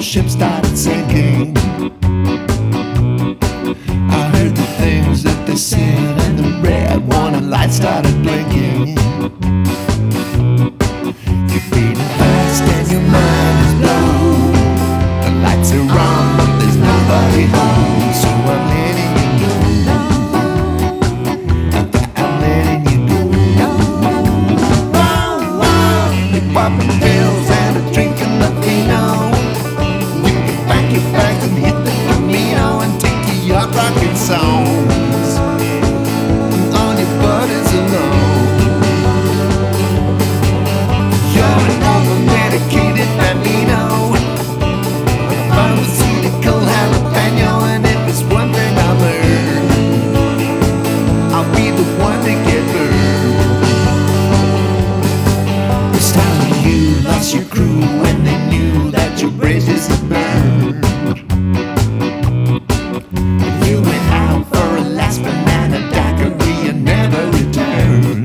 ship started sinking. I heard the things that they said, and the red warning light started blinking. You're beating fast and your mind is blown. The lights are on, but there's nobody home. So I'm letting you know that I'm letting you go. You're popping pills and a drinking the vino. You can pack your bags and hit the Camino and take to your rockin' songs. And all your buddies alone. You're an over-medicated bambino, a pharmaceutical jalapeno, and if it's one thing I learned, I'll be the one to get burned. This time you lost your crew when they knew that your bridges had burned. You went out for a last banana daiquiri and never returned.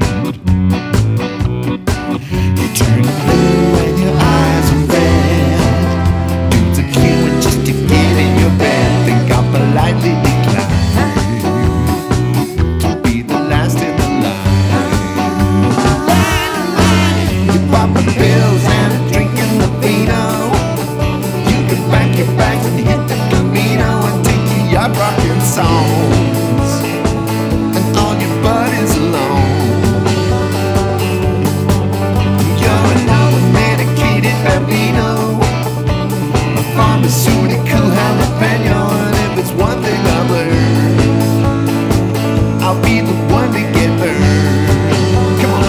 You turned blue and your eyes are red. Dudes are queuing just to get in your bed. Think I'll politely decline to be the last in the line. You're popping pills and drinking the vino. You can pack your bags and hit the Camino and take to your rockin' songs and all your buddies alone. You're an over-medicated bambino, a pharmaceutical jalapeno, and if it's one thing I learned, I'll be the one to get burned. Come on.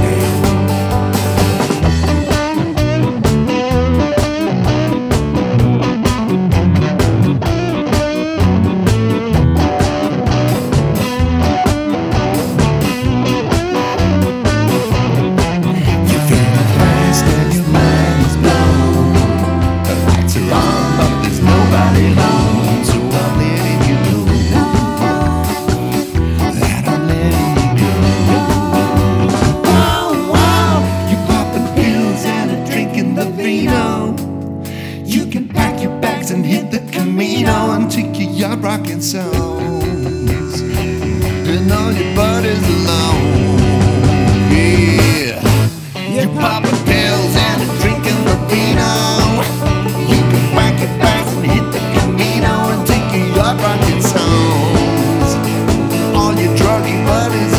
You're feeling fast and your mind is blown. The lights are on, but there's nobody home. So I'm letting you know that I'm letting you go. You're popping pills and drinking the vino. You can pack your bags and hit the Camino and take your yacht rockin' songs and all your buddies alone. Yeah, you're popping pills and drinking the vino. You can pack your bags and hit the Camino and take your yacht rockin' songs. All your druggy buddies